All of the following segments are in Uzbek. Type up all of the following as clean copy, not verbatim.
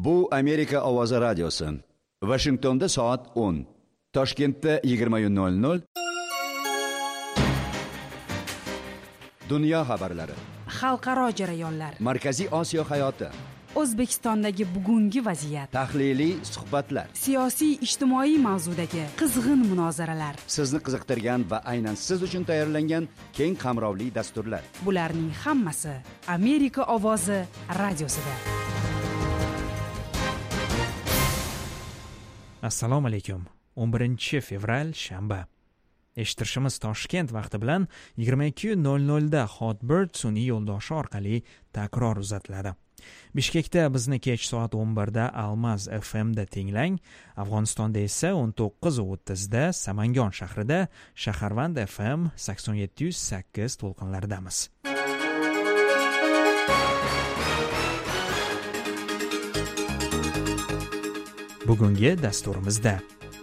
Bu Amerika ovozi radiosi. Washingtonda soat 10. Toshkentda 20:00. Dunyo xabarlari. Xalqaro jarayonlar. Markaziy Osiyo hayoti. O'zbekistondagi bugungi vaziyat. Tahliliy suhbatlar. Siyosiy ijtimoiy mavzudagi qizg'in munozaralar. Sizni qiziqtirgan va aynan siz uchun tayyorlangan keng qamrovli dasturlar. Bularning hammasi Amerika ovozi radiosida. Assalomu alaykum. 11 fevral shanba. Eshittirishimiz Toshkent vaqti bilan 22:00 da Hotbird sun'iy yo'ldoshi orqali takror uzatiladi. Bishkekda bizni kech soat 11 da Almaz FM da tinglang. Afg'onistonda esa 19:30 da Samangon shahrida Shaharvand FM 87.8 to'lqinlaridamiz. Bugungi dasturimizda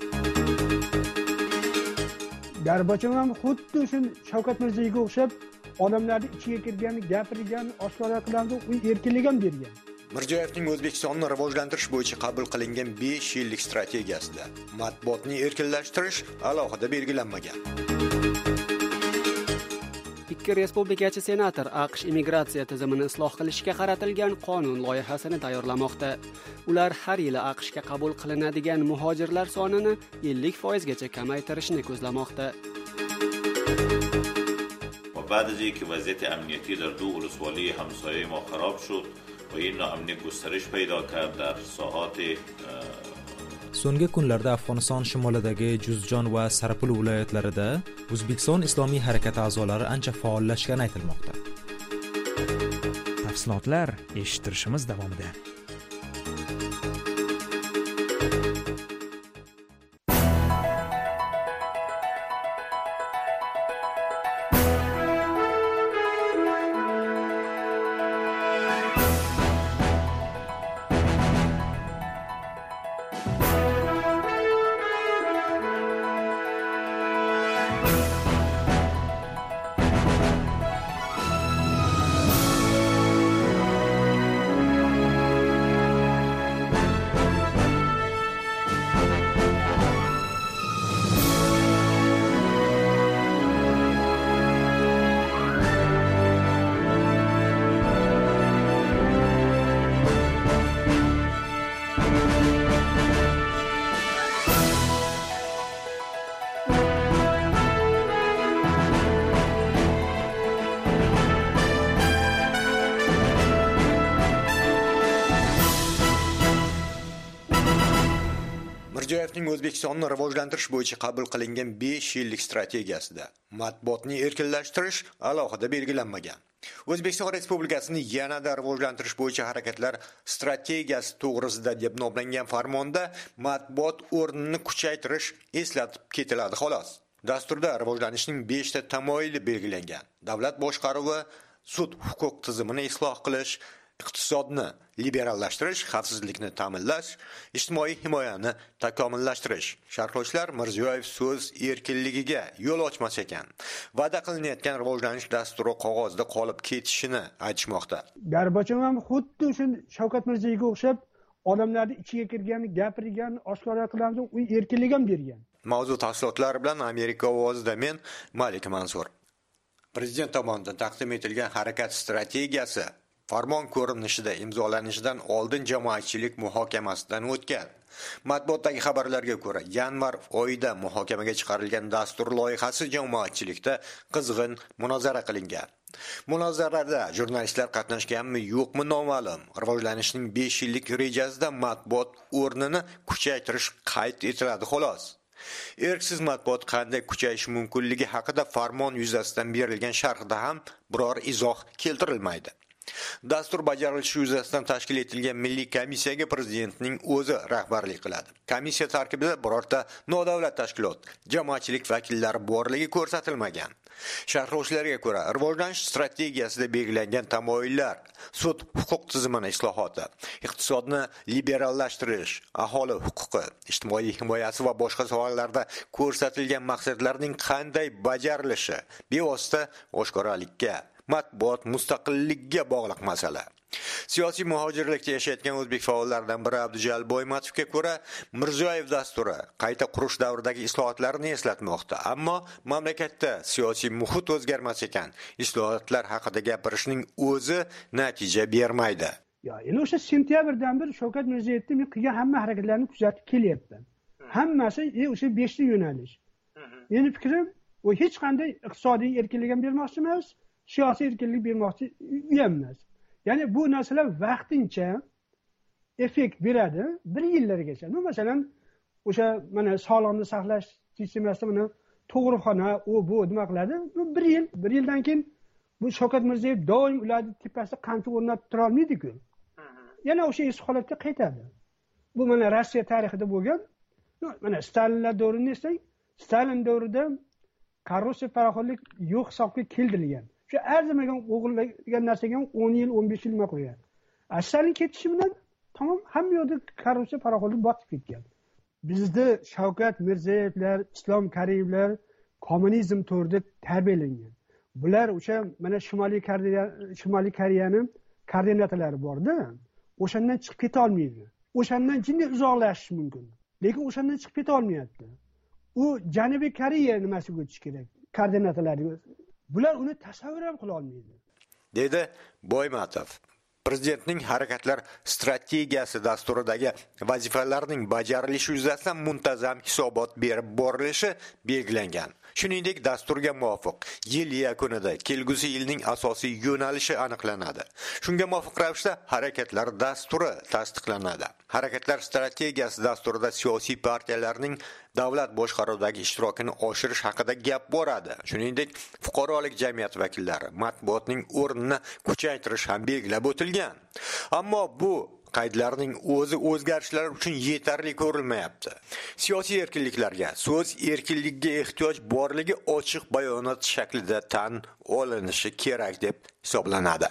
Gorbachov ham xuddi o'sha Shavkat Mirziyoyevga o'xshab odamlarni ichiga kirgan, gapirgan, oshkora qilgan, u erkinlik ham bergan. Mirziyoyevning O'zbekistonni rivojlantirish bo'yicha qabul qilingan 5 yillik strategiyasida matbuotni erkinlashtirish alohida belgilanmagan. Ikki respublikachi senator AQSh immigratsiya tizimini isloh qilishga qaratilgan qonun loyihasini tayyorlamoqda. Ular har yili AQShga qabul qilinadigan muhojirlar sonini 50% gacha kamaytirishni ko'zlamoqda. بعد از اینکه وضعیت امنیتی در دو ولسوالی همسایه ما خراب شد و این ناامنی گسترش پیدا کرد در ساحات So'nggi kunlarda Afg'oniston shimolidagi Juzjon va Sarpul viloyatlarida O'zbekiston Islomiy harakati a'zolari ancha faollashgani aytilmoqda. Tafsilotlar eshittirishimiz davomida. Mirziyoyevning O'zbekistonni rivojlantirish bo'yicha qabul qilingan 5 yillik strategiyasida matbuotni erkinlashtirish alohida belgilanmagan. O'zbekiston Respublikasini yanada rivojlantirish bo'yicha harakatlar strategiyasi to'g'risida deb nomlangan farmonda matbuot o'rnini kuchaytirish eslatib ketiladi xolos. Dasturda rivojlanishning 5 ta tamoyili belgilangan. Davlat boshqaruvi, sud huquq tizimini isloh qilish, iqtisodni liberallashtirish, xavfsizlikni ta'minlash, ijtimoiy himoyani takomillashtirish. Sharhlovchilar Mirziyoyev so'z erkinligiga yo'l ochmas ekan, va'da qilinayotgan rivojlanish dasturi qog'ozda qolib ketishini aytishmoqda. Gorbachov ham xuddi o'sha Shavkat Mirziyoyevga o'xshab odamlarni ichiga kirgan, gapirgan, oshkora qilgan, u erkinlik ham bergan. Mavzu tafsilotlari bilan Amerika ovozida men Malik Mansur. Prezident tomonidan taqdim etilgan harakat strategiyasi farmon ko'rinishida imzolanishidan oldin jamoatchilik muhokamasidan o'tgan. Matbuotdagi xabarlarga ko'ra, yanvar oyida muhokamaga chiqarilgan dastur loyihasi jamoatchilikda qizg'in munozara qilingan. Munozarada jurnalistlar qatnashganmi, yo'qmi noma'lum. Rivojlanishning 5 yillik rejasida matbuot o'rnini kuchaytirish qayd etiladi xolos. Erksiz matbuot qanday kuchayishi mumkinligi haqida farmon yuzasidan berilgan sharhda ham biror izoh keltirilmaydi. Dastur bajarilishi yuzasidan tashkil etilgan milliy komissiyaga prezidentning o'zi rahbarlik qiladi. Komissiya tarkibida birorta nodavlat tashkilot, jamoatchilik vakillari borligi ko'rsatilmagan. Sharhlovchilarga ko'ra, rivojlanish strategiyasida belgilangan tamoyillar, sud huquq tizimini islohoti, iqtisodni liberallashtirish, aholi huquqi, ijtimoiy himoyasi va boshqa sohalarda ko'rsatilgan maqsadlarning qanday bajarilishi bevosita oshkoralikka, matbuot mustaqilligiga bog'liq masala. Siyosiy muhojirlikda yashayotgan o'zbek faollaridan biri Abdujalil Boymatovga ko'ra, Mirziyoyev dasturi qayta qurish davridagi islohotlarni eslatmoqda, ammo mamlakatda siyosiy muhit o'zgarmas ekan, islohotlar haqida gapirishning o'zi natija bermaydi. Endi o'sha sentyabrdan beri Shavkat Mirziyoyevning men qilgan hamma harakatlarini kuzatib kelyapman. Hammasi o'sha 5 ta yo'nalish. Meni fikrim, u hech qanday iqtisodiy erkinlik ham bermoqchi emas, siyosiy erkinlik bermoqchi emas. Ya'ni bu narsalar vaqtincha effekt beradi 1 yillargacha. Masalan, o'sha mana sog'liqni saqlash sistemasida mana tug'ruqxona, bu nima qiladi? 1 yildan keyin bu Shavkat Mirziyoyev doim ularning tepasida qancha o'rnatib tura olmaydi-ku. Yana o'sha eski holatga qaytadi. Bu mana Rossiya tarixida bo'lgan. Mana Stalinlar davrini eslang, Stalin davrida korrupsiya paraxonlik yo'q hisobga keltirilgan. Shu arzimagan o'g'irlagan narsaga 10 yil, 15 yil nima qo'ygan. Stalin ketishi bilan tamom hamma yoqda korrupsiya paraxonlik botib ketgan. Bizda Shavkat Mirziyoyevlar, Islom Karimovlar kommunizm to'rida tarbiyalangan. Bular o'sha mana Shimoliy Koreyaning koordinatorlari bor-da. O'shandan chiqib keta olmaydi. O'shandan jinni uzoqlashish mumkin. Lekin o'shandan chiqib keta olmayapti. U Janubiy Koreya nimasiga o'tish kerak, koordinatorlari. Bular uni tasavvur ham qila olmaydi. Dedi Boymatov. Prezidentning harakatlar strategiyasi dasturidagi vazifalarning bajarilishi yuzasidan muntazam hisobot berib borilishi belgilangan. Shuningdek, dasturga muvofiq yil yakunida kelgusi yilning asosiy yo'nalishi aniqlanadi. Shunga muvofiq ravishda harakatlar dasturi tasdiqlanadi. Harakatlar strategiyasi dasturida siyosiy partiyalarning davlat boshqaruvidagi ishtirokini oshirish haqida gap boradi. Shuningdek, fuqarolik jamiyati vakillari matbuotning o'rnini kuchaytirish ham belgilab o'tilgan. Ammo bu qaydlarning o'zi o'zgarishlar uchun yetarli ko'rilmayapti. Siyosiy erkinliklarga, so'z erkinligiga ehtiyoj borligi ochiq bayonot shaklida tan olinishi kerak deb hisoblanadi.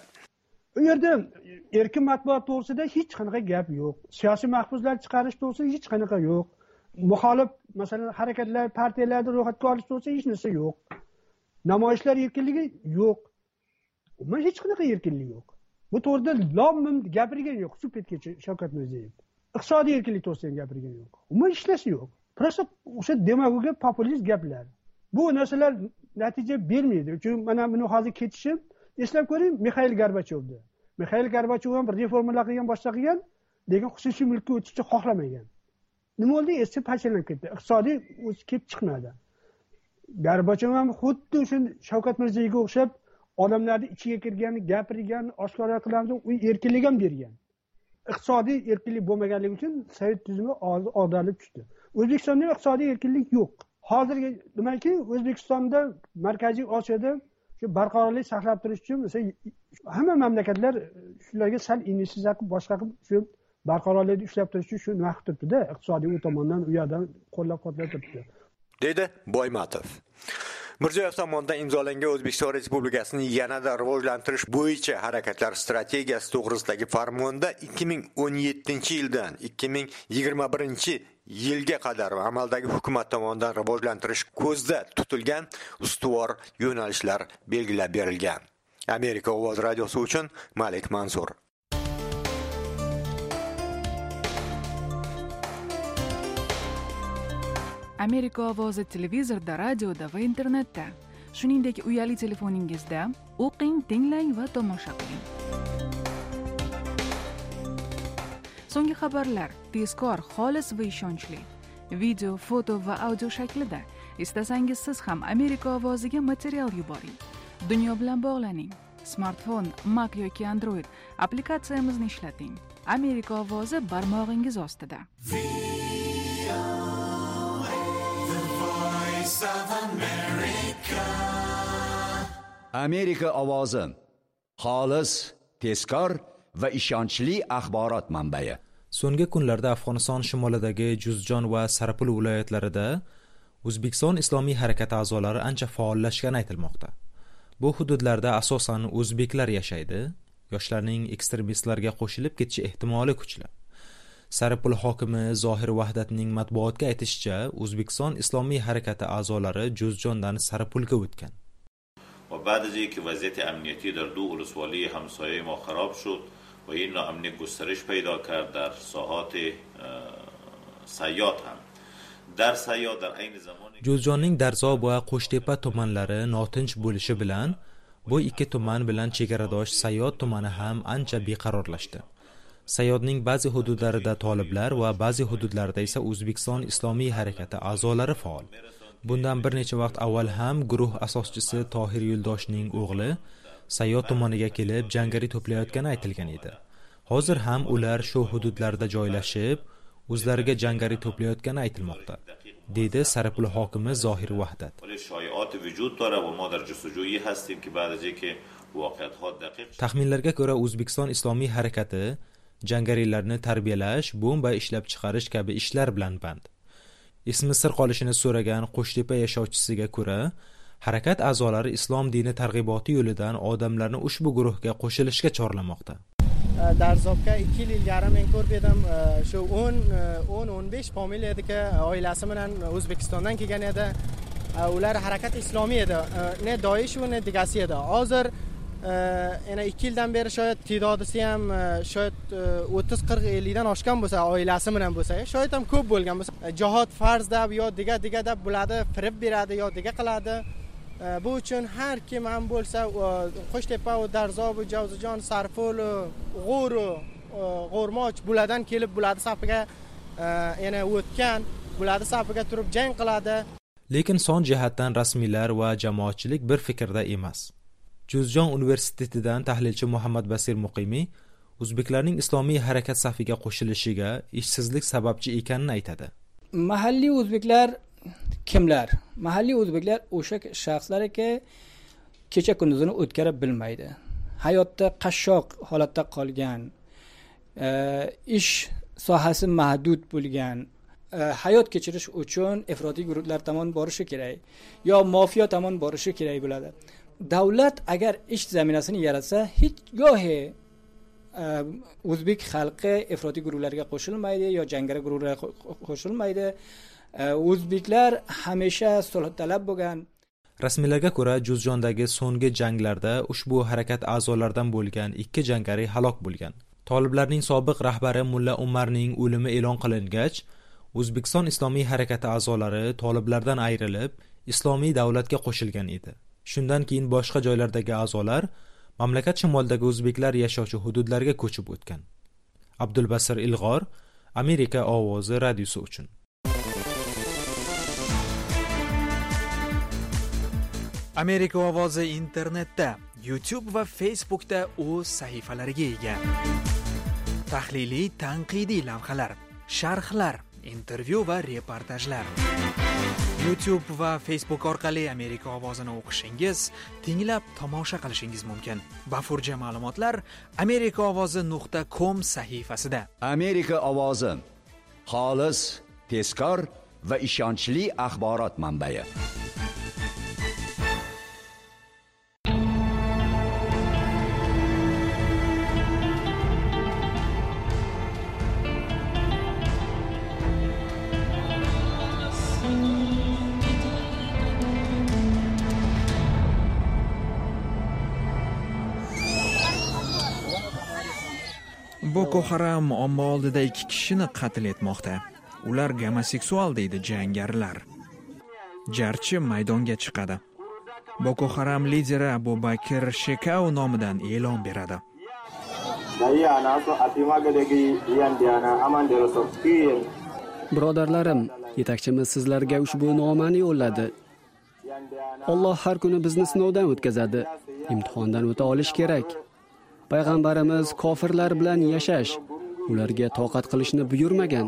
U yerda erkin matbuot to'g'risida hech qanaqa gap yo'q. Siyosiy mahbuslar chiqarish to'g'risida hech qanaqa yo'q. Muxolif, masalan, harakatlar, partiyalarni ro'yxatga olish to'g'risida hech narsa yo'q. Namoyishlar erkinligi yo'q. Umuman hech qanaqa erkinlik yo'q. Bu to'g'rida lom-mim gapirgan yo'q Supetgacha Shavkat Mirziyoyev. Iqtisodiy erkinlik to'g'risida gapirgan yo'q. Umuman ishlashi yo'q. Prosta o'sha demagogiya, populist gaplar. Bu narsalar natija bermaydi. Chunki mana buni hozir ketishim, eslab ko'ring, Mikhail Gorbachevni. Mikhail Gorbachev ham bir reformalar qilgan, boshqa qilgan, lekin xususiy mulkka o'tishni xohlamagan. Nima bo'ldi? Esi parchalanib ketdi. Iqtisodiy o'sib kelib chiqmadi. Gorbachev ham xuddi o'sha Shavkat Mirziyoyevga o'xshab odamlarni ichiga kirgan, gapirgan, oshkora qilgan, u erkinlik ham bergan. Iqtisodiy erkinlik bo'lmaganligi uchun Sovet tuzumi ag'darilib tushdi. O'zbekistonda iqtisodiy erkinlik yo'q. Hozirgi nimaki, O'zbekistonda Markaziy Osiyoda shu barqarorlik saqlab turish uchun hamma mamlakatlar shularga sal investitsiya qilib, boshqa qilib shu barqarorlikni ushlab turish uchun shu nima qilib turibdi-da, iqtisodiy tomondan u yerdan qo'llab-quvvatlab turibdi. Dedi Boymatov. Mirziyoyev tomonidan imzolangan O'zbekiston Respublikasini yanada rivojlantirish bo'yicha harakatlar strategiyasi to'g'risidagi farmonda 2017-yildan 2021-yilga qadar amaldagi hukumat tomonidan rivojlantirish ko'zda tutilgan ustuvor yo'nalishlar belgilab berilgan. Amerika Ovoz radiosi uchun Malik Mansur. Amerika ovozi televizorda, radioda va internetda. Shuningdek, uyali telefoningizda o'qing, tinglang va tomosha qiling. So'nggi xabarlar tezkor, xolis va ishonchli. Video, foto va audio shaklida. Istasangiz siz ham Amerika ovoziga material yuboring. Dunyo bilan bog'laning. Smartfon, Mac yoki Android applikatsiyamizni ishlating. Amerika ovozi barmog'ingiz ostida. Amerika ovozi xolis, tezkor va ishonchli axborot manbai. So'nggi kunlarda Afg'oniston shimolidagi Juzjon va Sarapul viloyatlarida O'zbekiston Islomiy harakati a'zolari ancha faollashgani aytilmoqda. Bu hududlarda asosan o'zbeklar yashaydi. Yoshlarning ekstremistlarga qo'shilib ketishi ehtimoli kuchli. Sarapul hokimi Zohir Vahdatning matbuotga aytishicha, O'zbekiston Islomiy harakati a'zolari Juzjondan Sarapulga o'tgan. و بعد از اینکه وضعیت امنیتی در دو ولسوالی همسایه ما خراب شد و این نوع امنیت گسترش پیدا کرد در ساحات sayyod ham dar sayyod dar ayni zamon Juzjonning Darzo va Qo'shtepa tumanlari notinch bo'lishi bilan bu ikki tuman bilan chegaradosh Sayyod tumani ham ancha beqarorlashdi. Sayyodning ba'zi hududlarida toliblar va ba'zi hududlarda esa O'zbekiston Islomiy harakati a'zolari faol. Bundan bir necha vaqt avval ham guruh asoschisi Tohir Yo'ldoshning o'g'li Sayyod tumaniga kelib jangari to'playotgani aytilgan edi. Hozir ham ular shu hududlarda joylashib, o'zlariga jangari to'playotgani aytilmoqda, dedi Sarapul hokimi Zohir Vahdat. Taxminlarga ko'ra O'zbekiston Islomiy harakati jangarilarni tarbiyalash, bomba ishlab chiqarish kabi ishlar bilan band. Ismi sir qolishini so'ragan Qo'shtepa yashovchisiga ko'ra, harakat a'zolari islom dini targ'iboti yo'lidan odamlarni ushbu guruhga qo'shilishga chorlamoqda. Darzobga 2 yil yarim men ko'rib edim, shu 10-15 familiya ediki, oilasi bilan O'zbekistondan kelgan edi. Ular harakat islomiy edi, ne doish va ne digasi edi. Hozir yana 2 yildan beri shoyat ta'dodisi ham shoyat 30-40-50 dan oshgan bo'lsa, oilasi bilan bo'lsa, shoyat ham ko'p bo'lgan bo'lsa, jihod farz deb yo diga deb bo'ladi, firib beradi yo diga qiladi. Bu uchun har kim ham bo'lsa, Qo'shtepa va Darzo va Javzijon, Sarful, G'o'r, G'o'rmoch bulardan kelib bularni safiga yana o'tgan, bularni safiga turib jang qiladi. Lekin son jihatdan rasmiylar va jamoatchilik bir fikrda emas. Juzjon universitetidan tahlilchi Muhammad Basir Muqimiy o'zbeklarning islomiy harakat safiga qo'shilishiga ishsizlik sababchi ekanini aytadi. Mahalliy o'zbeklar kimlar? Mahalliy o'zbeklar o'sha shaxslarki kecha kunduzini o'tkazib bilmaydi. Hayotda qashshoq holatda qolgan, ish sohasi mahdud bo'lgan, hayot kechirish uchun ifrotiy guruhlar tomon borishi kerak yo mafiya tomon borishi kerak bo'ladi. Davlat agar ish zaminasini yaratsa, hech go'hi o'zbek xalqi ifrotiy guruhlarga qo'shilmaydi yo jangari guruhlarga qo'shilmaydi. O'zbeklar hamisha sulh talab bo'lgan. Rasmiylarga ko'ra, Juzjondagi so'nggi janglarda ushbu harakat a'zolaridan bo'lgan 2 jangari halok bo'lgan. Toliblarning sobiq rahbari Mulla Umarning o'limi e'lon qilingach, O'zbekiston Islomiy harakati a'zolari toliblardan ayrilib, islomiy davlatga qo'shilgan edi. Shundan keyin boshqa joylardagi a'zolar mamlakat shimolidagi o'zbeklar yashovchi hududlarga ko'chib o'tgan. Abdulbasir Ilg'or, Amerika ovozi radiosi uchun. Amerika ovozi internetda, YouTube va Facebookda o'z sahifalariga ega. Tahliliy, tanqidiy lavhalar, sharhlar, intervyu va reportajlar. YouTube va Facebook orqali Amerika ovozini o'qishingiz, tinglab tomosha qilishingiz mumkin. Bafurja ma'lumotlar amerikaovozi.com sahifasida. Amerika ovozi xolis, tezkor va ishonchli axborot manbai. Boko Haram omma oldida 2 kishini qatl etmoqda. Ular gomoseksual deydi jangarilar. Jarchi maydonga chiqadi. Boko Haram lideri Abu Bakr Shekau nomidan e'lon beradi. Birodarlarim, yetakchimiz sizlarga ushbu nomani yo'lladi. Alloh har kuni bizni sinovdan o'tkazadi. Imtihondan o'ta olish kerak. Payg'ambarimiz kofirlar bilan yashash, ularga toqat qilishni buyurmagan.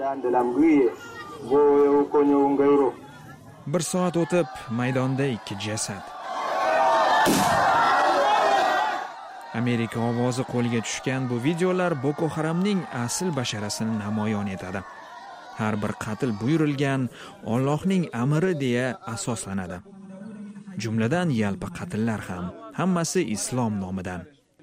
1 soat o'tib, maydonda 2 jasad. Amerika ovozi qo'lga tushgan bu videolar Boko Haramning asl basharasini namoyon etadi. Har bir qatl buyurilgan Allohning amri deya asoslanadi. Jumladan yalpi qatllar ham, hammasi islom nomidan.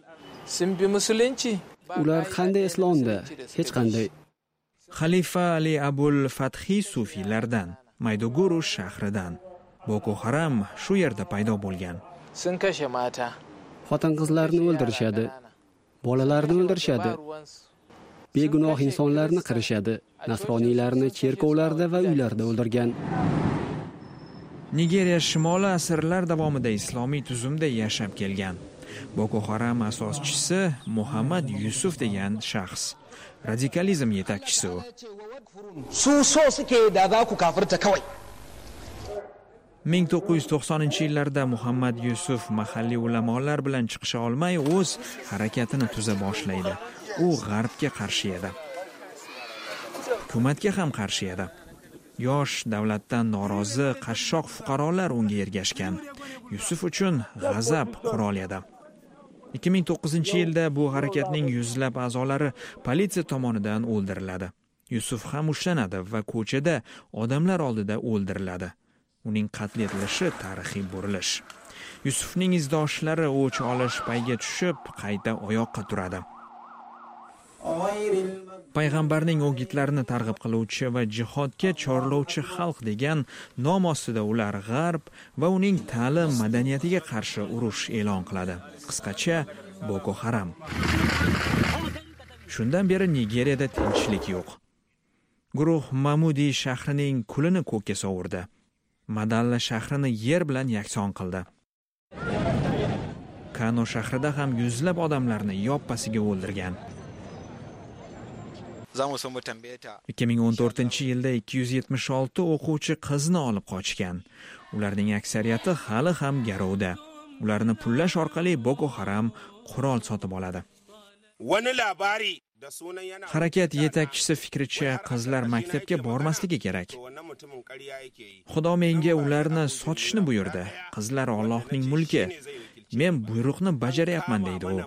Ular qanday islomda? Hech qanday. Xalifa Ali Abul Fathi sufiylardan, Mayduguri shahridan. Boko Haram shu yerda paydo bo'lgan. Xotin-qizlarni o'ldirishadi. Bolalarni o'ldirishadi. Begunoh insonlarni qirishadi. Nasroniylarni cherkovlarda va uylarda o'ldirgan. Nigeriya shimoli asrlar davomida islomiy tuzumda yashab kelgan. Boko Haram asoschisi Muhammad Yusuf degan shaxs. Radikalizm yetakchisi u. Su so suke da za ku kafirta kawai. 1990-yillarda Muhammad Yusuf mahalliy ulamolar bilan chiqisha olmay o'z harakatini tuza boshlaydi. U g'arbga qarshi edi. Hukumatga ham qarshi edi. Yosh, davlatdan norozi, qashshoq fuqarolar unga ergashgan. Yusuf uchun g'azab qurol edi. 2009-yilda bu harakatning yuzlab a'zolari politsiya tomonidan o'ldiriladi. Yusuf ham ushlanadi va ko'chada odamlar oldida o'ldiriladi. Uning qatl etilishi tarixiy burilish. Yusufning izdoshlari o'ch olish payga tushib, qayta oyoqqa turadi. Payg'ambarning o'gitlarini targ'ib qiluvchi va jihodga chorlovchi xalq degan nom ostida ular g'arb va uning ta'lim madaniyatiga qarshi urush e'lon qiladi. Qisqacha Boko Haram. Shundan beri Nigeriyada tinchlik yo'q. Guruh Mamudi shahrining kulini ko'kka sovurdi. Madalla shahrini yer bilan yakson qildi. Kano shahrida ham yuzlab odamlarni yoppasiga o'ldirgan. 2014-yilda 276 o'quvchi qizni olib qochgan. Ularning aksariyati hali ham garovda. Ularni pullash orqali Boko Haram qurol sotib oladi. Harakat yetakchisi fikricha qizlar maktabga bormasligi kerak. Xudo menga ularni sotishni buyurdi. Qizlar Allohning mulki. Men buyruqni bajaryapman deydi u.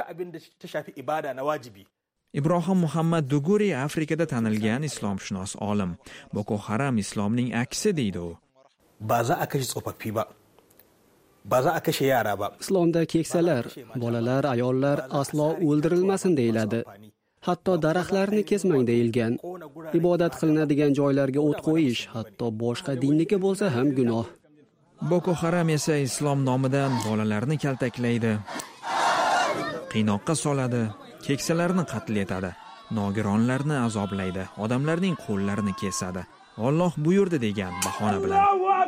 Ibrohim Muhammad Duguri Afrikada tanilgan islomshunos olim. Boko Haram islomning aksi deydi u. Ba za a kashe tsofaffi ba. Ba za a kashe yara ba. Islomda keksalar, bolalar, ayollar aslo o'ldirilmasin deyiladi. Hatto daraxtlarni kesmang deyilgan. Ibodat qilinadigan joylarga o't qo'yish, hatto boshqa dinniki bo'lsa ham gunoh. Boko Haram esa islom nomidan bolalarni kaltaklaydi, qiynoqqa soladi, keksalarni qatl etadi, nogironlarni azoblaydi, odamlarning qo'llarini kesadi. Alloh buyurdi degan bahona bilan.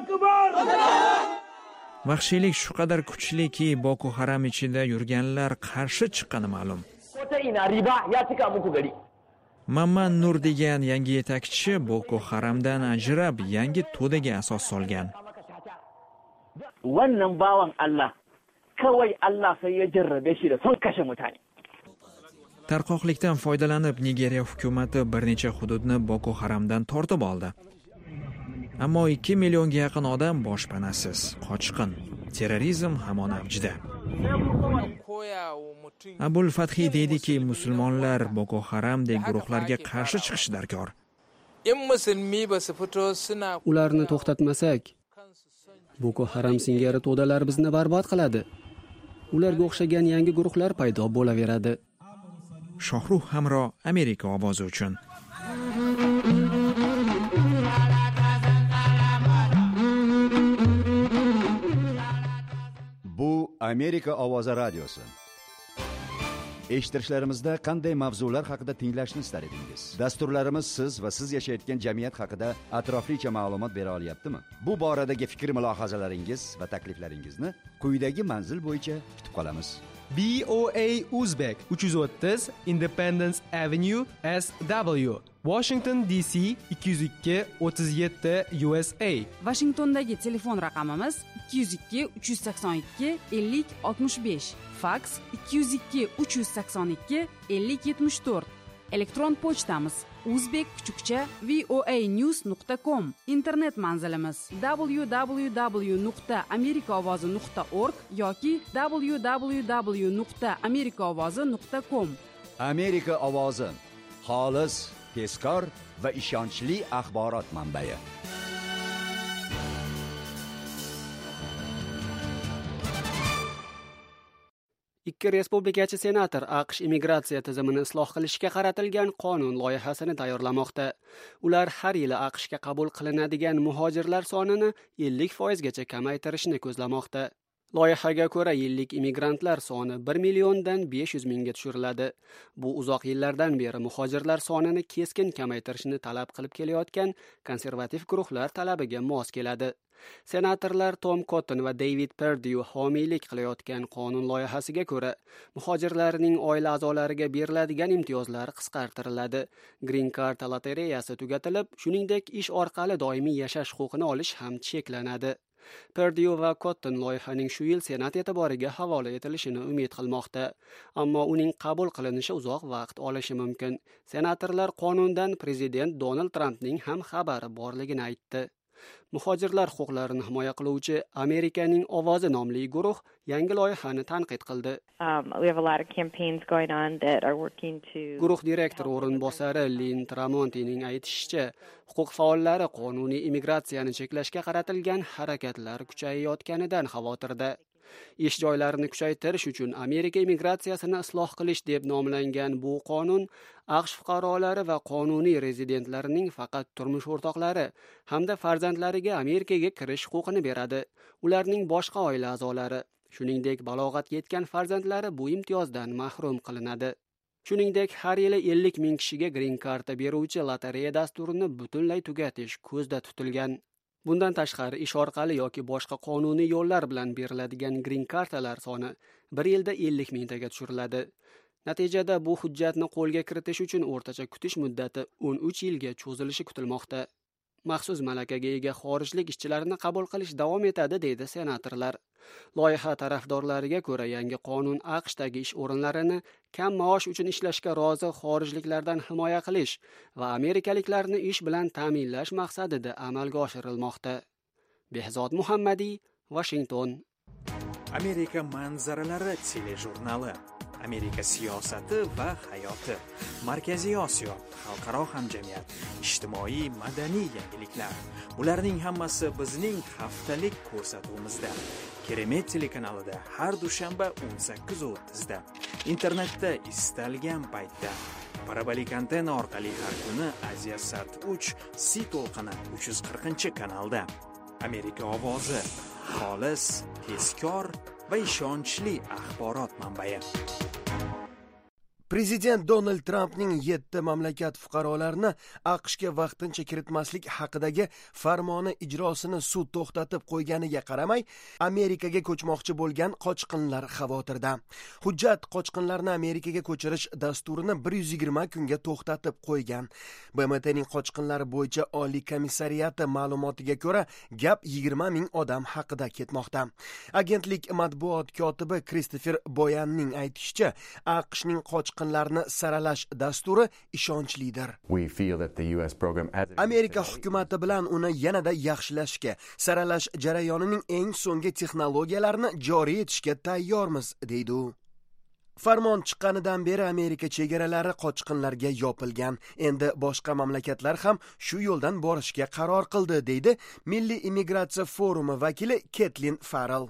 Vahshiylik shu qadar kuchliki, Boko Haram ichida yurganlar qarshi chiqqani ma'lum. Mamman Nur degan yangi yetakchi Boko Haramdan ajrab yangi to'daga asos solgan. Wannan bawan Allah kawai Allah sai ya jarrabe shi da son kashe mutane. Tarqoqlikdan foydalanib Nigeriya hukumati bir necha hududni Boko Haramdan tortib oldi. Ammo 2 millionga yaqin odam boshpanasiz, qochqin. Terrorizm hamon avjida. Abul Fathi deydiki, musulmonlar Boko Haramdek guruhlarga qarshi chiqish darkor. Ularni to'xtatmasak, Boko Haram singari to'dalar bizni barbod qiladi. Ularga o'xshagan yangi guruhlar paydo bo'laveradi. Shohruh Hamro, Amerika ovozi uchun. Bu Amerika ovozi radiosi. Eshittirishlarimizda qanday mavzular haqida tinglashni istar edingiz? Dasturlarimiz siz va siz yashayotgan jamiyat haqida atroflicha ma'lumot bera olyaptimi? Bu boradagi fikr-mulohazalaringiz va takliflaringizni quyidagi manzil bo'yicha kutib qolamiz. BOA Uzbek 330 Independence Avenue SW, Washington DC 202 37 USA. Washingtondagi telefon raqamimiz 202 382 50 65, fax 202 382 50 74. Elektron pochtamiz uzbek_voanews.com. Internet manzilimiz www.amerikaovozi.org yoki www.amerikaovozi.com. Amerika ovozi, xolis, tezkor va ishonchli axborot manbai. Ikki respublikachi senator AQSh immigratsiya tizimini isloh qilishga qaratilgan qonun loyihasini tayyorlamoqda. Ular har yili AQShga qabul qilinadigan muhojirlar sonini 50% gacha kamaytirishni ko'zlamoqda. Loyihaga ko'ra yillik immigrantlar soni 1 milliondan 500 mingga tushiriladi. Bu uzoq yillardan beri muhojirlar sonini keskin kamaytirishni talab qilib kelayotgan konservativ guruhlar talabiga mos keladi. Senatorlar Tom Cotton va David Perdue homiylik qilayotgan qonun loyihasiga ko'ra, muhojirlarning oila a'zolariga beriladigan imtiyozlar qisqartiriladi. Green Card lotereyasi tugatilib, shuningdek ish orqali doimiy yashash huquqini olish ham cheklanadi. Perdue va Cotton loyihaning shu yil Senat e'tiboriga havola etilishini umid qilmoqda, ammo uning qabul qilinishi uzoq vaqt olishi mumkin. Senatorlar qonundan prezident Donald Trampning ham xabari borligini aytdi. Muhojirlar huquqlarini himoya qiluvchi Amerikaning ovozi nomli guruh yangi loyihani tanqid qildi. Guruh direktor o'rinbosari Lynn Tramontining aytishicha, huquq faollari qonuniy immigratsiyani cheklashga qaratilgan harakatlar kuchayayotganidan xavotirda. Ish joylarini kuchaytirish uchun Amerika immigratsiyasini isloh qilish deb nomlangan bu qonun AQSh fuqarolari va qonuniy rezidentlarining faqat turmush o'rtoqlari hamda farzandlariga Amerikaga kirish huquqini beradi. Ularning boshqa oila a'zolari, shuningdek balog'atga yetgan farzandlari bu imtiyozdan mahrum qilinadi. Shuningdek, har yili 50 ming kishiga Green Card beruvchi lotereya dasturini butunlay tugatish ko'zda tutilgan. Bundan tashqari ish orqali yoki boshqa qonuniy yo'llar bilan beriladigan Green Cardlar soni 1 yilda 50 mingtaga tushiriladi. Natijada bu hujjatni qo'lga kiritish uchun o'rtacha kutish muddati 13 yilga cho'zilishi kutilmoqda. Maxsus malakaga ega xorijlik ishchilarni qabul qilish davom etadi, deydi senatorlar. Loyiha tarafdorlariga ko'ra, yangi qonun AQShdagi ish o'rinlarini kam maosh uchun ishlashga rozi xorijliklardan himoya qilish va amerikaliklarni ish bilan ta'minlash maqsadida amalga oshirilmoqda. Behzod Muhammadiy, Washington. Amerika manzaralari telejurnali. Amerika siyosati va hayoti. Markaziy Osiyo, xalqaro hamjamiyat, ijtimoiy madaniy yangiliklar. Bularning hammasi bizning haftalik ko'rsatuvimizda. Keremet telekanalida har dushanba 18:30 da. Internetda istalgan paytda. Parabolik antena orqali har kuni Aziyasat 3 C to'lqini 340-kanalda. Amerika ovozi, xolis, tezkor va ishonchli axborot manbai. Prezident Donald Trampning 7 mamlakat fuqarolarini AQShga vaqtincha kiritmaslik haqidagi farmoni ijrosini sud to'xtatib qo'yganiga qaramay, Amerikaga ko'chmoqchi bo'lgan qochqinlar xavotirda. Hujjat qochqinlarni Amerikaga ko'chirish dasturini 120 kunga to'xtatib qo'ygan. BMTning qochqinlar bo'yicha Oliy komissariyati ma'lumotiga ko'ra, gap 20 ming odam haqida ketmoqda. Agentlik matbuot kotibi Christopher Boyanning aytishicha, AQShning qochqinlarni saralash dasturi ishonchlidir. Amerika hukumati bilan uni yanada yaxshilashga, saralash jarayonining eng so'nggi texnologiyalarini joriy etishga tayyormiz, deydi u. Farmon chiqqanidan beri Amerika chegaralari qochqinlarga yopilgan. Endi boshqa mamlakatlar ham shu yo'ldan borishga qaror qildi, deydi Milliy immigratsiya forumi vakili Ketlin Farrell.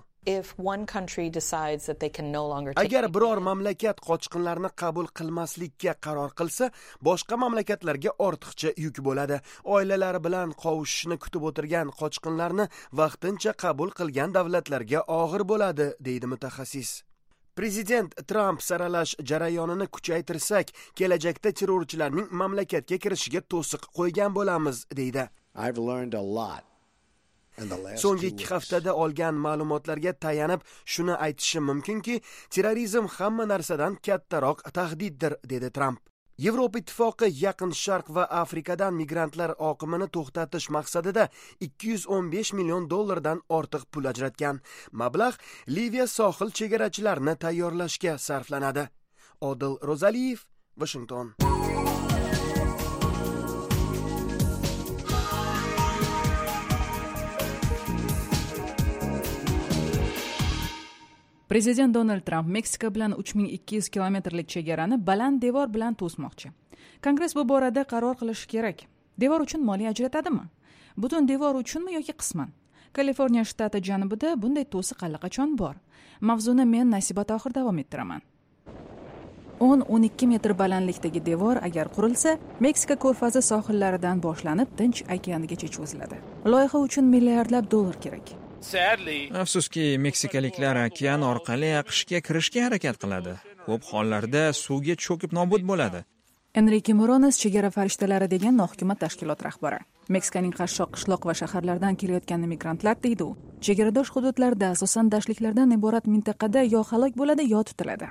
Agar biror mamlakat qochqinlarni qabul qilmaslikka qaror qilsa, boshqa mamlakatlarga ortiqcha yuk bo'ladi. Oilalari bilan qovushishni kutib o'tirgan qochqinlarni vaqtincha qabul qilgan davlatlarga og'ir bo'ladi, deydi mutaxassis. Prezident Trump saralash jarayonini kuchaytirsak, kelajakda terrorchilarning mamlakatga kirishiga to'siq qo'ygan bo'lamiz, deydi. So'nggi 2 haftada olgan ma'lumotlarga tayanib shuni aytishim mumkinki, terrorizm hamma narsadan kattaroq tahdiddir, dedi Trump. Yevropa ittifoqi Yaqin Sharq va Afrikadan migrantlar oqimini to'xtatish maqsadida $215 million ortiq pul ajratgan. Mablag' Liviya sohil chegarachilarini tayyorlashga sarflanadi. Odil Rozaliyev, Washington. Prezident Donald Trump Meksika bilan 3200 kilometrlik chegarani baland devor bilan to'smoqchi. Kongress bu borada qaror qilishi kerak. Devor uchun moliya ajratadimi? Butun devor uchunmi yoki qisman? Kaliforniya shtati janubida bunday to'siq allaqachon bor. Mavzuni men Nasiba Tohir davom ettiraman. 10-12 metr balandlikdagi devor agar qurilsa, Meksika ko'rfazi sohillaridan boshlanib Tinch okeanigacha cho'ziladi. Loyiha uchun milliardlab dollar kerak. Afsuski, meksikaliklar okean orqali AQShga kirishga harakat qiladi. Ko'p hollarda suvga cho'kib nobud bo'ladi. Enrique Morones chegara farishtalari degan nohukumat tashkilot rahbari. Meksikaning qashshoq qishloq va shaharlardan kelayotgan migrantlar deydi u. Chegaradosh hududlarda, asosan dashtliklardan iborat mintaqada yo halok bo'ladi, yo tutiladi.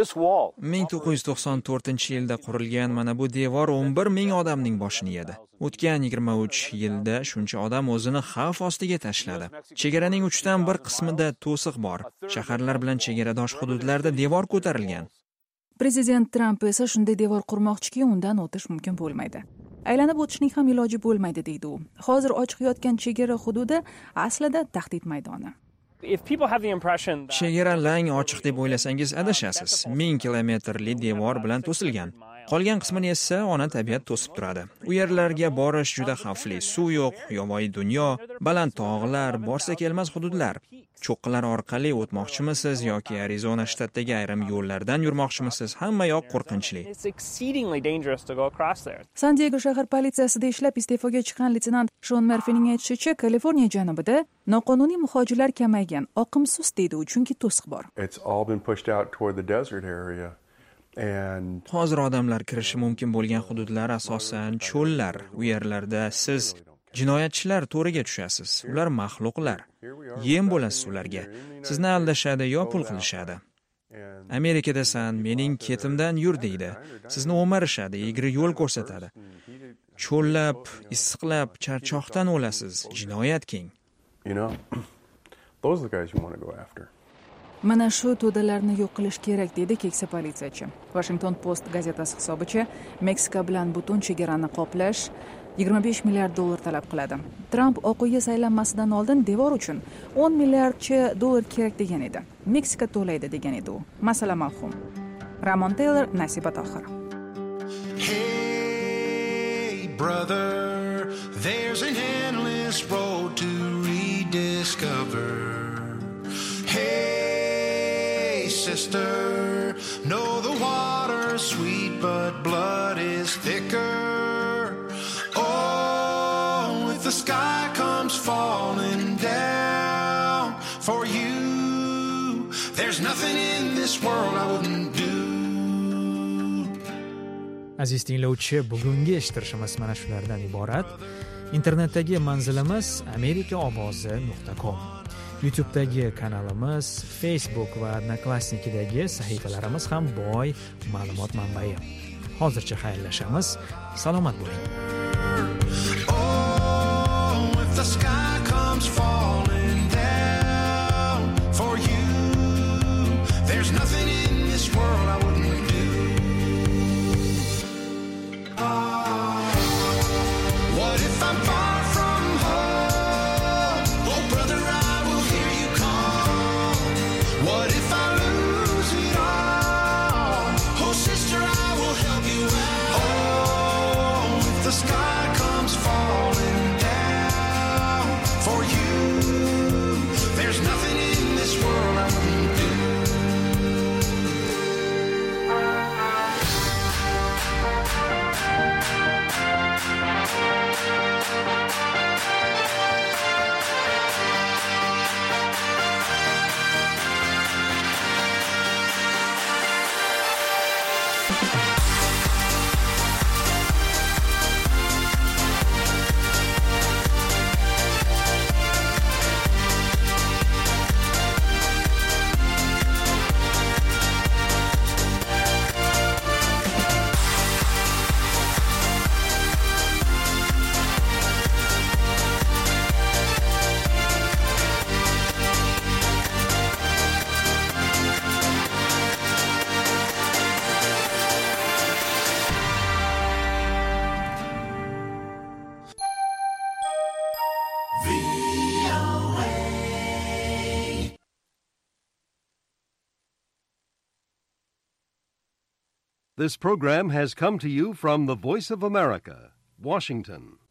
1994-yilda qurilgan mana bu devor 11 ming odamning boshini yedi. O'tgan 23 yilda shuncha odam o'zini xavf ostiga tashladi. Chegaraning 1/3 qismida to'siq bor. Shaharlar bilan chegaradosh hududlarda devor ko'tarilgan. Prezident Tramp esa shunday devor qurmoqchiki, undan o'tish mumkin bo'lmaydi. Aylanib o'tishning ham iloji bo'lmaydi deydi u. Hozir ochiq yotgan chegara hududi aslida tahdid maydoni. Chegara lang ochiq deb o'ylasangiz adashasiz. 1000 kilometrli devor bilan to'silgan. Qolgan qismini esa ona tabiat to'sib turadi. U yerlarga borish juda xavfli. Suv yo'q, yovvoyi dunyo, baland tog'lar, borsa kelmas hududlar. Cho'qqilar orqali o'tmoqchimisiz yoki Arizona shtatidagi ayrim yo'llardan yurmoqchimisiz, hamma yoq qo'rqinchli. San Diego shahar politsiyasida ishlab iste'foga chiqqan leytenant Shon Murphyning aytishicha, Kaliforniya janubida noqonuniy muhojirlar kamaygan, oqim sust deydi u, chunki to'siq bor. Hozir odamlar kirishi mumkin bo'lgan hududlar asosan cho'llar. U yerlarda siz jinoyatchilar to'riga tushasiz. Ular maxluqlar. Yem bo'lasiz ularga. Sizni aldashadi yo pul qilishadi. Amerikadasan, mening ketimdan yur deydi. Sizni o'marishadi, egri yo'l ko'rsatadi. Cho'llab, issiqlab, charchoqdan o'lasiz. Jinoyat keng. Mana shu to'dalarni yo'q qilish kerak, dedi keksa politsiyachi. Washington Post gazetasi hisobicha, Meksika bilan butun chegarani qoplash $25 milliard talab qiladi. Tramp Oq uyga saylanmasidan oldin devor uchun $10 milliardcha kerak degan edi. Meksika to'laydi degan edi u. Masala mavhum. Ramon Taylor, Nasiba Tohir. Hey brother, there's an endless road to rediscover. Hey sister, know the water's sweet but blood is thicker. Oh, if the sky comes falling down for you, there's nothing in this world I wouldn't do. Aziz tinglovchi, bugungi eshittirishimiz mana shulardan iborat. Internetdagi manzilimiz amerikaovozi.com. YouTube'dagi kanalimiz, Facebook va Odnoklassnikidagi sahifalarimiz ham boy ma'lumot manbai. Hozircha xayrlashamiz. Salomat bo'ling. Oh, if the sky comes falling down for you, there's nothing in this world I wouldn't do. What if I'm far from home? Oh, brother, I will hear you call. What if I lose it all? Oh, sister, I will help you out. Oh, if the sky comes falling down for you, there's nothing in this world I wouldn't do. This program has come to you from the Voice of America, Washington.